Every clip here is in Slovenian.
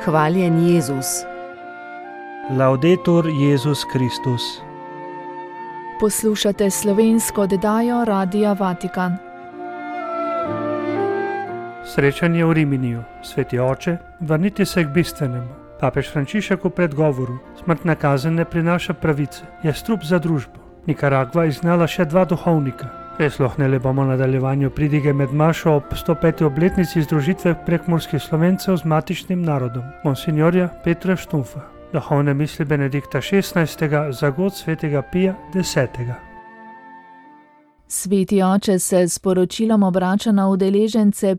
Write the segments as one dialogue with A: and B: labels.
A: Hvaljen Jezus.
B: Laudetur Jezus Kristus.
C: Poslušate slovensko oddajo Radia Vatikan.
B: Srečanje v Riminiju. Sveti oče, vrnite se k bistvenemu. Papež Frančišek v predgovoru: smrtna kazen ne prinaša pravice, je strup za družbo. Nikaragva izgnala še 2 duhovnika. Prisluhnili bomo nadaljevanju pridige med mašo ob 105. obletnici združitve prekmurskih Slovencev z matičnim narodom, monsignorja Petra Štumfa. Duhovne misli Benedikta XVI. Za god svetega Pija X.
C: Sveti oče se s poročilom obrača na udeležence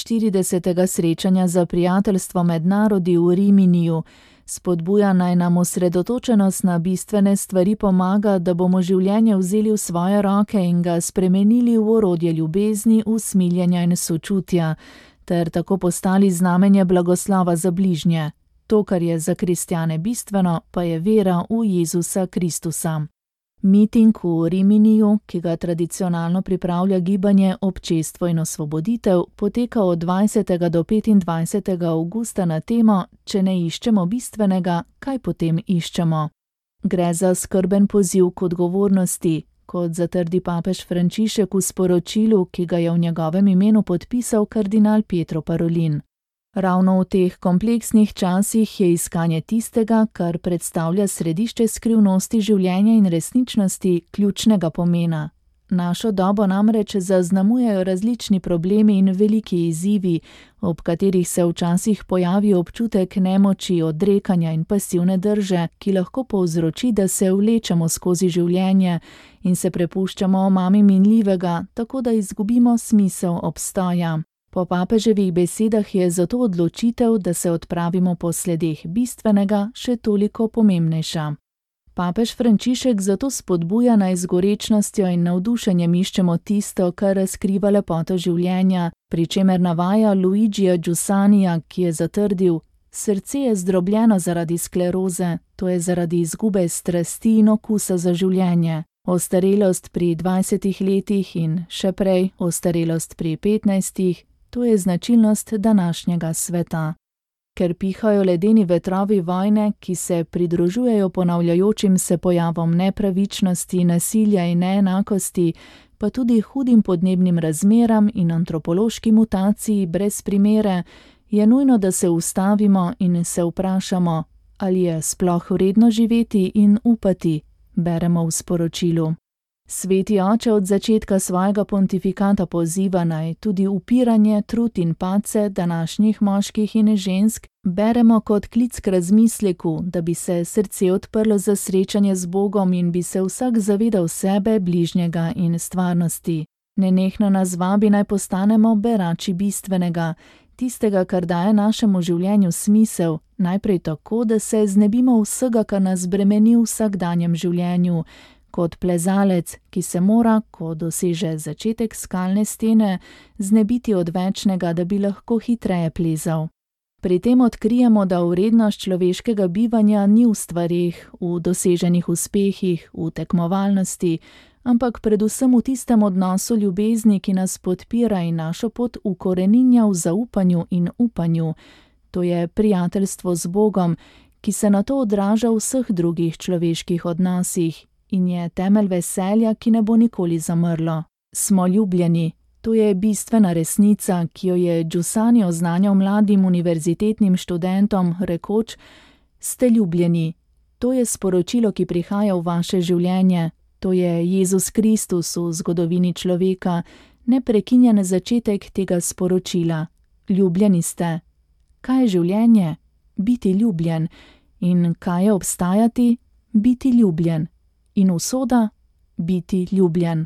C: 45. srečanja za prijateljstvo med narodi v Riminiju. Spodbuja naj nam osredotočenost na bistvene stvari pomaga, da bomo življenje vzeli v svoje roke in ga spremenili v orodje ljubezni, usmiljenja in sočutja, ter tako postali znamenje blagoslova za bližnje. To, kar je za kristjane bistveno, pa je vera v Jezusa Kristusa. Miting v Riminiju, ki ga tradicionalno pripravlja gibanje Občestvo in osvoboditev, poteka od 20. do 25. avgusta na temo: če ne iščemo bistvenega, kaj potem iščemo? Gre za skrben poziv k odgovornosti, kot zatrdi papež Frančišek v sporočilu, ki ga je v njegovem imenu podpisal kardinal Pietro Parolin. Ravno v teh kompleksnih časih je iskanje tistega, kar predstavlja središče skrivnosti življenja in resničnosti, ključnega pomena. Našo dobo namreč zaznamujejo različni problemi in veliki izzivi, ob katerih se včasih pojavi občutek nemoči, odrekanja in pasivne drže, ki lahko povzroči, da se vlečemo skozi življenje in se prepuščamo omami minljivega, tako da izgubimo smisel obstoja. Po papeževih besedah je zato odločitev, da se odpravimo po sledeh bistvenega, še toliko pomembnejša. Papež Frančišek zato spodbuja naj z gorečnostjo in navdušenjem iščemo tisto, kar razkriva lepoto življenja, pri čemer navaja Luigija Giussanija, ki je zatrdil: srce je zdrobljeno zaradi skleroze, to je zaradi izgube strasti in okusa za življenje. Ostarelost pri 20 letih in še prej ostarelost pri 15, to je značilnost današnjega sveta. Ker pihajo ledeni vetrovi vojne, ki se pridružujejo ponavljajočim se pojavom nepravičnosti, nasilja in neenakosti, pa tudi hudim podnebnim razmeram in antropološki mutaciji brez primere, je nujno, da se ustavimo in se vprašamo, ali je sploh vredno živeti in upati, beremo v sporočilu. Sveti oče od začetka svojega pontifikata poziva naj tudi upiranje, trud in padce današnjih moških in žensk beremo kot klic k razmisleku, da bi se srce odprlo za srečanje z Bogom in bi se vsak zavedal sebe, bližnjega in stvarnosti. Nenehno nas vabi naj postanemo berači bistvenega, tistega, kar daje našemu življenju smisel, najprej tako, da se znebimo vsega, kar nas bremeni v vsakdanjem življenju, kot plezalec, ki se mora, ko doseže začetek skalne stene, znebiti odvečnega, da bi lahko hitreje plezal. Pri tem odkrijemo, da vrednost človeškega bivanja ni v stvareh, v doseženih uspehih, v tekmovalnosti, ampak predvsem v tistem odnosu ljubezni, ki nas podpira in našo pot ukoreninja v zaupanju in upanju. To je prijateljstvo z Bogom, ki se nato odraža v vseh drugih človeških odnosih in je temelj veselja, ki ne bo nikoli zamrlo. Smo ljubljeni. To je bistvena resnica, ki jo je Giussani oznanjal mladim univerzitetnim študentom, rekoč: ste ljubljeni. To je sporočilo, ki prihaja v vaše življenje. To je Jezus Kristus v zgodovini človeka, neprekinjen začetek tega sporočila. Ljubljeni ste. Kaj je življenje? Biti ljubljen. In kaj je obstajati? Biti ljubljen. In usoda? Biti ljubljen.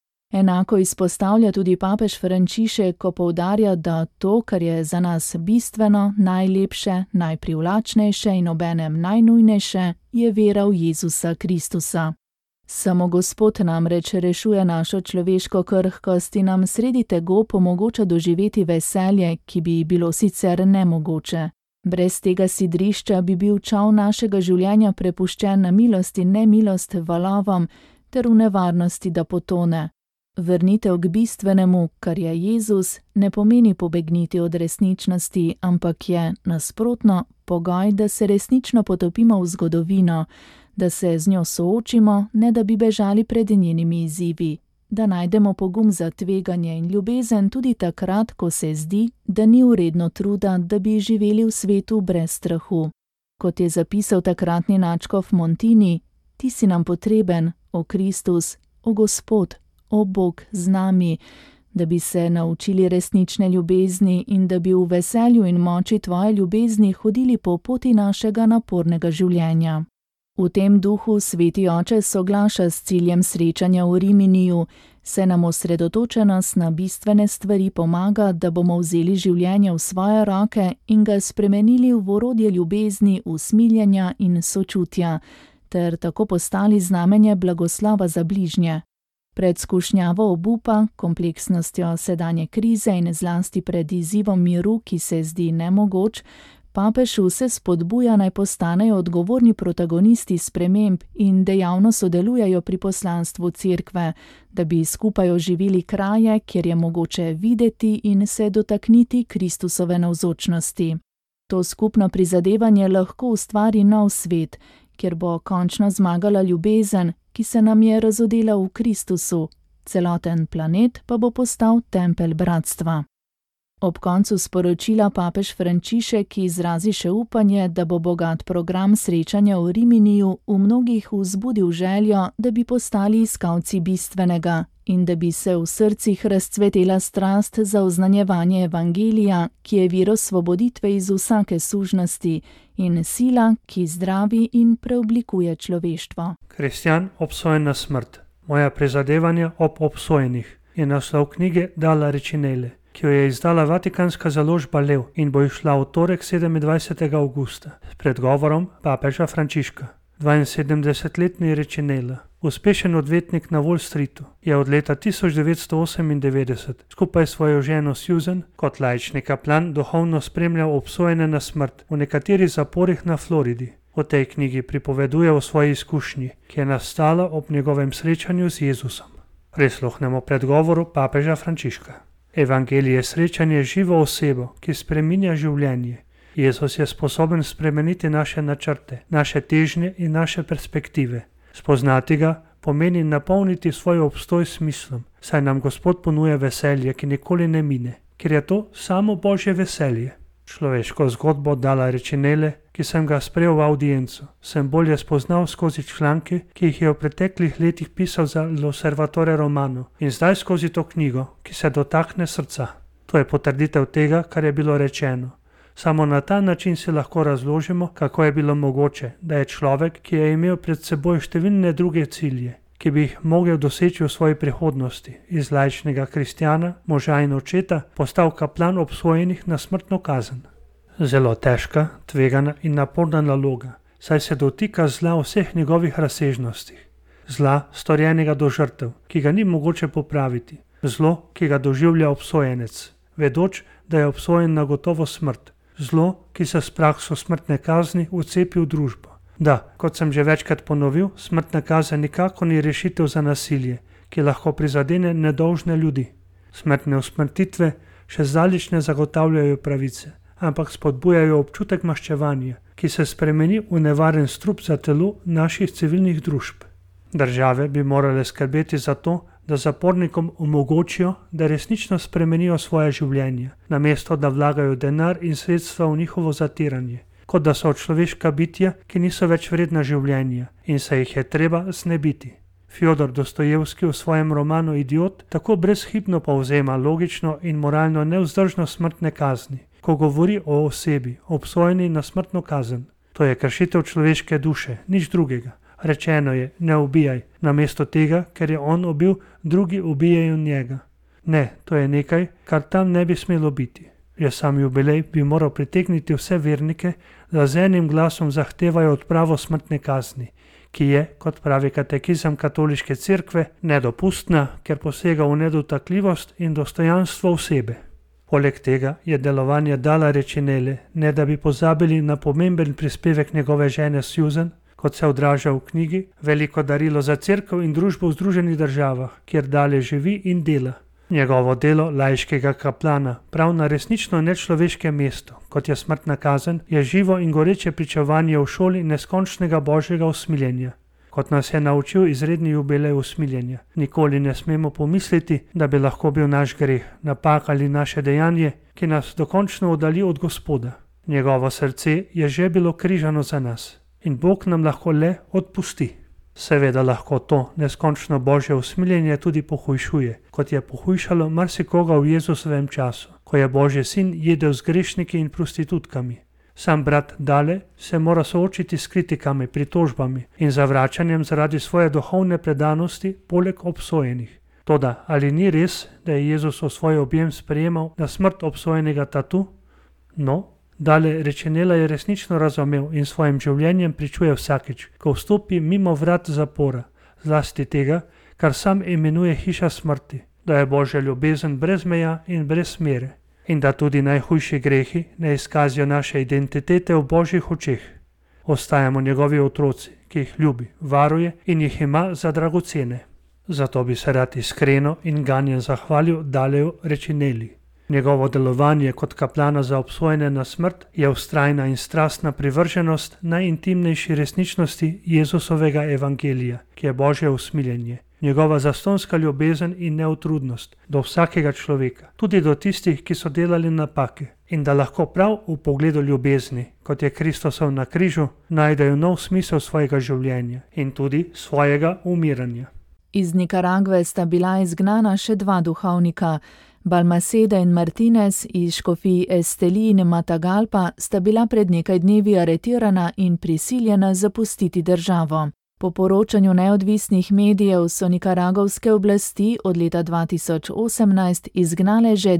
C: Enako izpostavlja tudi papež Frančišek, ko poudarja, da to, kar je za nas bistveno, najlepše, najprivlačnejše in obenem najnujnejše, je vera v Jezusa Kristusa. Samo Gospod namreč rešuje našo človeško krhkost in nam sredi tegob omogoča doživeti veselje, ki bi bilo sicer nemogoče. Brez tega sidrišča bi bil čoln našega življenja prepuščen na milost in nemilost valovom ter v nevarnosti, da potone. Vrnitev k bistvenemu, kar je Jezus, ne pomeni pobegniti od resničnosti, ampak je, nasprotno, predpogoj, da se resnično potopimo v zgodovino, da se z njo soočimo, ne da bi bežali pred njenimi izzivi, da najdemo pogum za tveganje in ljubezen tudi takrat, ko se zdi, da ni vredno truda, da bi živeli v svetu brez strahu. Kot je zapisal takratni nadškof Montini, ti si nam potreben, o Kristus, o Gospod, o Bog z nami, da bi se naučili resnične ljubezni in da bi v veselju in moči tvoje ljubezni hodili po poti našega napornega življenja. V tem duhu Sveti Oče soglaša s ciljem srečanja v Riminiju, se nam osredotočenost na bistvene stvari pomaga, da bomo vzeli življenje v svoje roke in ga spremenili v orodje ljubezni, usmiljenja in sočutja, ter tako postali znamenje blagoslova za bližnje. Pred skušnjavo obupa, kompleksnostjo sedanje krize in zlasti pred izzivom miru, ki se zdi nemogoč, papež vse spodbuja, naj postanejo odgovorni protagonisti sprememb in dejavno sodelujejo pri poslanstvu cerkve, da bi skupaj oživili kraje, kjer je mogoče videti in se dotakniti Kristusove navzočnosti. To skupno prizadevanje lahko ustvari nov svet, kjer bo končno zmagala ljubezen, ki se nam je razodela v Kristusu, celoten planet pa bo postal tempelj bratstva. Ob koncu sporočila papež Frančišek izrazi še upanje, da bo bogat program srečanja v Riminiju v mnogih vzbudil željo, da bi postali iskalci bistvenega in da bi se v srcih razcvetela strast za oznanjevanje evangelija, ki je vir osvoboditve iz vsake sužnosti in sila, ki zdravi in preoblikuje človeštvo.
B: Kristjan obsojen na smrt. Moja prizadevanja ob obsojenih je naslov knjige Dalla Recinelle, ki jo je izdala Vatikanska založba Lev in bo izšla v torek 27. avgusta s predgovorom papeža Frančiška. 72-letni Recinelle, uspešen odvetnik na Wall Streetu, je od leta 1998 skupaj s svojo ženo Susan kot laični kaplan duhovno spremljal obsojene na smrt v nekaterih zaporih na Floridi. V tej knjigi pripoveduje o svoji izkušnji, ki je nastala ob njegovem srečanju z Jezusom. Prisluhnemo predgovoru papeža Frančiška. Evangelij je srečanje z živo osebo, ki spreminja življenje. Jezus je sposoben spremeniti naše načrte, naše težnje in naše perspektive. Spoznati ga pomeni napolniti svoj obstoj s smislom, saj nam Gospod ponuja veselje, ki nikoli ne mine, ker je to samo Božje veselje. Človeško zgodbo Dalla Recinelle, ki sem ga sprejel v audienco, sem bolje spoznal skozi članke, ki jih je v preteklih letih pisal za L'Osservatore Romano in zdaj skozi to knjigo, ki se dotakne srca. To je potrditev tega, kar je bilo rečeno. Samo na ta način si lahko razložimo, kako je bilo mogoče, da je človek, ki je imel pred seboj številne druge cilje, ki bi jih mogel doseči v svoji prihodnosti, iz laičnega kristjana, moža in očeta, postal kaplan obsojenih na smrtno kazen. Zelo težka, tvegana in naporna naloga, saj se dotika zla v vseh njegovih razsežnostih. Zla, storjenega do žrtev, ki ga ni mogoče popraviti, zlo, ki ga doživlja obsojenec, vedoč, da je obsojen na gotovo smrt, zlo, ki se s prakso smrtne kazni vcepi v družbo. Da, kot sem že večkrat ponovil, smrtna kazen nikako ni rešitev za nasilje, ki lahko prizadene nedolžne ljudi. Smrtne usmrtitve še zdaleč ne zagotavljajo pravice, ampak spodbujajo občutek maščevanja, ki se spremeni v nevaren strup za telo naših civilnih družb. Države bi morale skrbeti za to, da zapornikom omogočijo, da resnično spremenijo svoje življenje, namesto da vlagajo denar in sredstva v njihovo zatiranje, kot da so človeška bitja, ki niso več vredna življenja in se jih je treba znebiti. Fjodor Dostojevski v svojem romanu Idiot tako brezhibno povzema logično in moralno nevzdržno smrtne kazni, ko govori o osebi, obsojeni na smrtno kazen. To je kršitev človeške duše, nič drugega. Rečeno je, ne ubijaj, namesto tega, ker je on ubil, drugi ubijajo njega. Ne, to je nekaj, kar tam ne bi smelo biti. Že sam jubilej bi moral pritegniti vse vernike, da z enim glasom zahtevajo odpravo smrtne kazni, ki je, kot pravi katekizem katoliške cerkve, nedopustna, ker posega v nedotakljivost in dostojanstvo osebe. Poleg tega je delovanje Dalla Recinelle, ne da bi pozabili na pomemben prispevek njegove žene Susan, kot se odraža v knjigi, veliko darilo za cerkev in družbo v Združenih državah, kjer dalje živi in dela. Njegovo delo laiškega kaplana, prav na resnično nečloveškem mestu, kot je smrtna kazen, je živo in goreče pričevanje v šoli neskončnega božjega usmiljenja. Kot nas je naučil izredni jubilej usmiljenja, nikoli ne smemo pomisliti, da bi lahko bil naš greh, napaka ali naše dejanje, ki nas dokončno oddalji od Gospoda. Njegovo srce je že bilo križano za nas in Bog nam lahko le odpusti. Seveda lahko to neskončno božje usmiljenje tudi pohujšuje, kot je pohujšalo marsikoga v Jezusovem času, ko je Božji sin jedel z grešniki in prostitutkami. Sam brat Dale se mora soočiti s kritikami, pritožbami in zavračanjem zaradi svoje duhovne predanosti poleg obsojenih. Toda ali ni res, da je Jezus v svoj objem sprejemal na smrt obsojenega tatu? No, Dale Rečenela je resnično razumel in svojim življenjem pričuje vsakič, ko vstopi mimo vrat zapora, zlasti tega, kar sam imenuje hiša smrti, da je Božja ljubezen brez meja in brez mere in da tudi najhujši grehi ne izkazijo naše identitete v Božjih očeh. Ostajamo njegovi otroci, ki jih ljubi, varuje in jih ima za dragocene. Zato bi se rad iskreno in ganjen zahvalil Daleju Rečeneli. Njegovo delovanje kot kaplana za obsojene na smrt je vztrajna in strastna privrženost najintimnejši resničnosti Jezusovega evangelija, ki je Božje usmiljenje. Njegova zastonska ljubezen in neutrudnost do vsakega človeka, tudi do tistih, ki so delali napake, in da lahko prav v pogledu ljubezni, kot je Kristusov na križu, najdejo nov smisel svojega življenja in tudi svojega umiranja.
C: Iz Nikaragve sta bila izgnana še dva duhovnika. Balmaceda in Martinez iz škofij Esteli in Matagalpa sta bila pred nekaj dnevi aretirana in prisiljena zapustiti državo. Po poročanju neodvisnih medijev so nikaragovske oblasti od leta 2018 izgnale že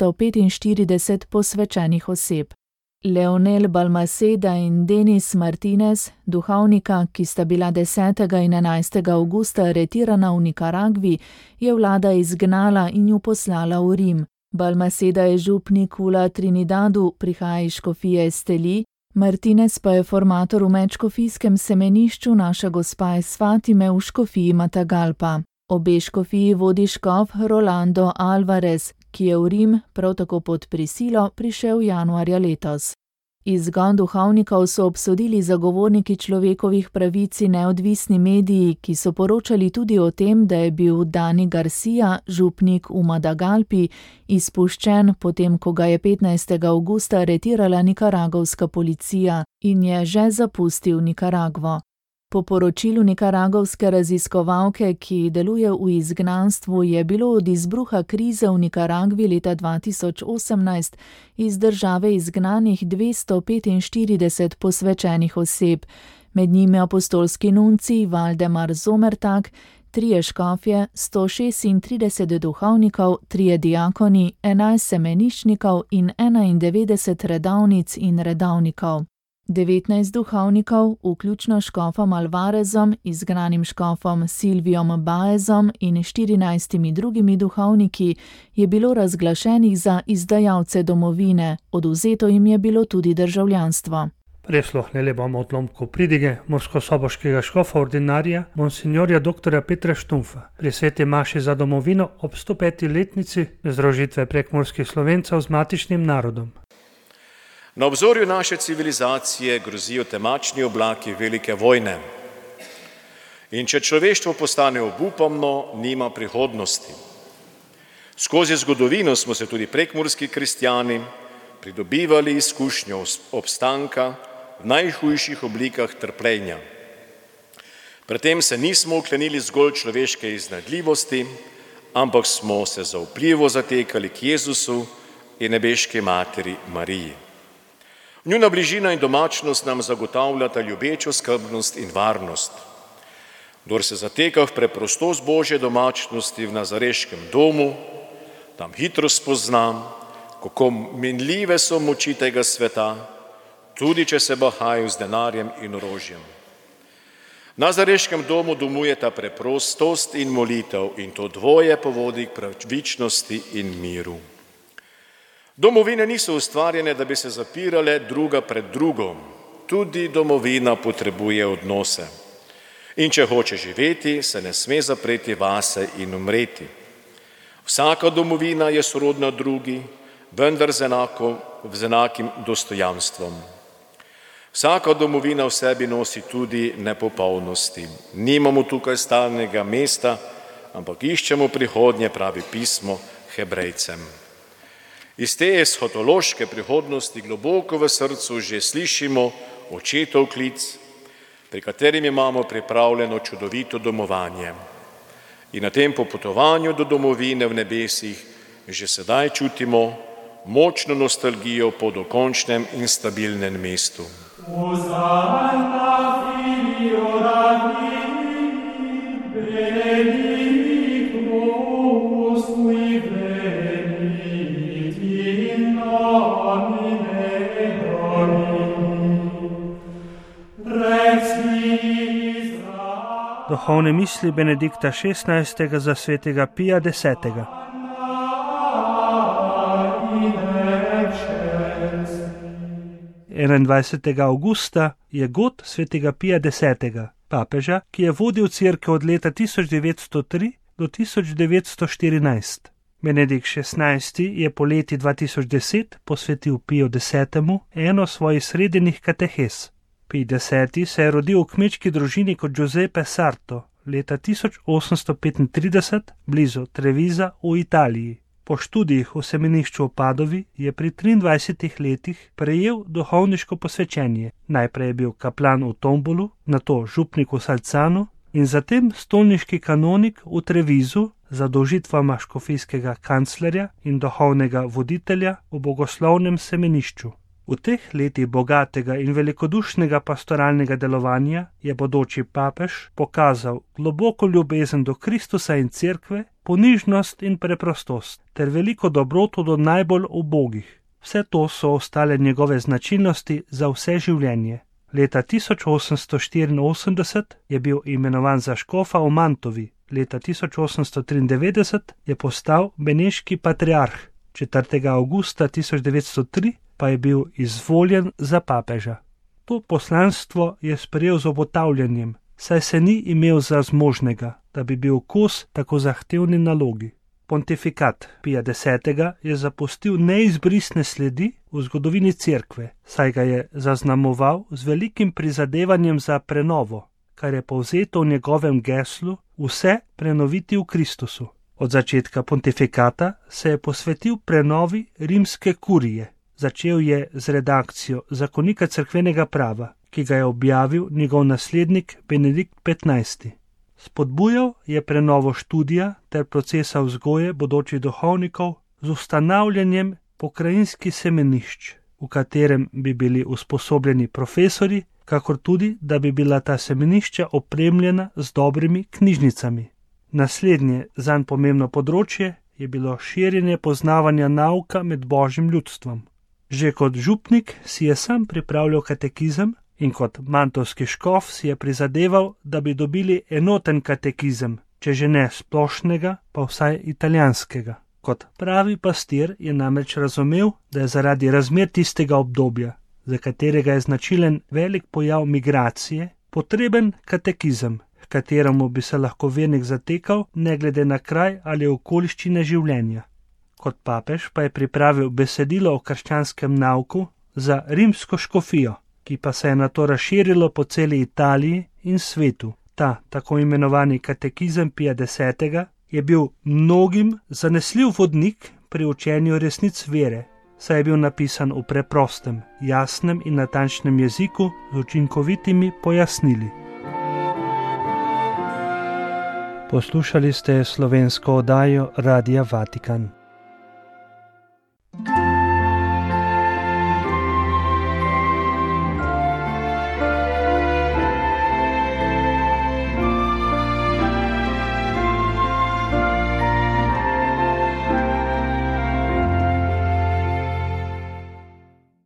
C: 245 posvečenih oseb. Leonel Balmaceda in Denis Martinez, duhovnika, ki sta bila 10. in 11. avgusta aretirana v Nikaragvi, je vlada izgnala in ju poslala v Rim. Balmaceda je župnik v La Trinidadu, prihaja iz škofije Esteli, Martinez pa je formator v medškofijskem semenišču Naša gospa iz Fatime v škofiji Matagalpa. Obe škofiji vodi škof Rolando Alvarez, ki je v Rim, prav tako pod prisilo, prišel januarja letos. Izgon duhovnikov so obsodili zagovorniki človekovih pravic in neodvisni mediji, ki so poročali tudi o tem, da je bil Dani Garcia, župnik v Madagalpi, izpuščen, potem ko ga je 15. avgusta aretirala nikaragovska policija in je že zapustil Nikaragvo. Po poročilu nikaragovske raziskovalke, ki deluje v izgnanstvu, je bilo od izbruha krize v Nikaragvi leta 2018 iz države izgnanih 245 posvečenih oseb, med njimi apostolski nuncij Valdemar Zomertak, 3 škofje, 136 duhovnikov, 3 diakoni, 11 semeniščnikov in 91 redavnic in redavnikov. 19 duhovnikov, vključno škofom Alvarezom, izgnanim škofom Silvijom Baezom in 14 drugimi duhovniki, je bilo razglašenih za izdajalce domovine, odvzeto jim je bilo tudi državljanstvo.
B: Prisluhnili bomo odlomku pridige murskosoboškega škofa ordinarija monsignorja dr. Petra Štumfa pri sveti maši za domovino ob 105. letnici združitve prekmurskih Slovencev z matičnim narodom.
A: Na obzorju naše civilizacije grozijo temačni oblaki velike vojne. In če človeštvo postane obupano, nima prihodnosti. Skozi zgodovino smo se tudi prekmurski kristjani pridobivali izkušnjo obstanka v najhujših oblikah trpljenja. Pri tem se nismo uklenili zgolj človeške iznajdljivosti, ampak smo se zaupljivo zatekali k Jezusu in nebeški materi Mariji. Njuna bližina in domačnost nam zagotavljata ljubečo skrbnost in varnost. Kdor se zateka v preprostost Božje domačnosti v nazareškem domu, tam hitro spozna, kako minljive so moči tega sveta, tudi če se bahajo z denarjem in orožjem. V nazareškem domu domujeta preprostost in molitev in to dvoje povodi k pravičnosti in miru. Domovine niso ustvarjene, da bi se zapirale druga pred drugo. Tudi domovina potrebuje odnose. In če hoče živeti, se ne sme zapreti vase in umreti. Vsaka domovina je sorodna drugi, vendar z enakim dostojanstvom. Vsaka domovina v sebi nosi tudi nepopolnosti. Nimamo tukaj stalnega mesta, ampak iščemo prihodnje, pravi pismo Hebrejcem. Iz te eshotološke prihodnosti globoko v srcu že slišimo očetov klic, pri katerim imamo pripravljeno čudovito domovanje. In na tem popotovanju do domovine v nebesih že sedaj čutimo močno nostalgijo po dokončnem in stabilnem mestu.
B: Duhovne misli Benedikta XVI. Za svetega Pija X. 21. avgusta je god svetega Pija X., papeža, ki je vodil cerkev od leta 1903 do 1914. Benedikt XVI. Je po leti 2010 posvetil Piju X. eno svojih srednjih katehes. Pij X. se je rodil v kmečki družini kot Giuseppe Sarto leta 1835 blizu Trevisa v Italiji. Po študijih v semenišču v Padovi je pri 23 letih prejel duhovniško posvečenje. Najprej je bil kaplan v Tombolu, nato župnik v Salcanu in zatem stolniški kanonik v Trevisu z zadolžitvama škofijskega kanclerja in duhovnega voditelja v bogoslovnem semenišču. V teh letih bogatega in velikodušnega pastoralnega delovanja je bodoči papež pokazal globoko ljubezen do Kristusa in cerkve, ponižnost in preprostost ter veliko dobroto do najbolj ubogih. Vse to so ostale njegove značilnosti za vse življenje. Leta 1884 je bil imenovan za škofa v Mantovi, leta 1893 je postal beneški patriarh, 4. avgusta 1903 pa je bil izvoljen za papeža. To poslanstvo je sprejel z obotavljanjem, saj se ni imel za zmožnega, da bi bil kos tako zahtevni nalogi. Pontifikat Pija X. je zapustil neizbrisne sledi v zgodovini cerkve, saj ga je zaznamoval z velikim prizadevanjem za prenovo, kar je povzeto v njegovem geslu vse prenoviti v Kristusu. Od začetka pontifikata se je posvetil prenovi rimske kurije. Začel je z redakcijo zakonika cerkvenega prava, ki ga je objavil njegov naslednik Benedikt XV. Spodbujal je prenovo študija ter procesa vzgoje bodočih duhovnikov z ustanavljanjem pokrajinskih semenišč, v katerem bi bili usposobljeni profesori, kakor tudi, da bi bila ta semenišča opremljena z dobrimi knjižnicami. Naslednje zanj pomembno področje je bilo širjenje poznavanja nauka med božjim ljudstvom. Že kot župnik si je sam pripravljal katekizem in kot mantovski škof si je prizadeval, da bi dobili enoten katekizem, če že ne splošnega, pa vsaj italijanskega. Kot pravi pastir je namreč razumel, da je zaradi razmer tistega obdobja, za katerega je značilen velik pojav migracije, potreben katekizem, h kateremu bi se lahko vernik zatekal ne glede na kraj ali okoliščine življenja. Kot papež pa je pripravil besedilo o krščanskem nauku za rimsko škofijo, ki pa se je nato razširilo po celi Italiji in svetu. Ta tako imenovani katekizem Pija X. Je bil mnogim zanesljiv vodnik pri učenju resnic vere, saj je bil napisan v preprostem, jasnem in natančnem jeziku z učinkovitimi pojasnili. Poslušali ste slovensko oddajo Radia Vatikan.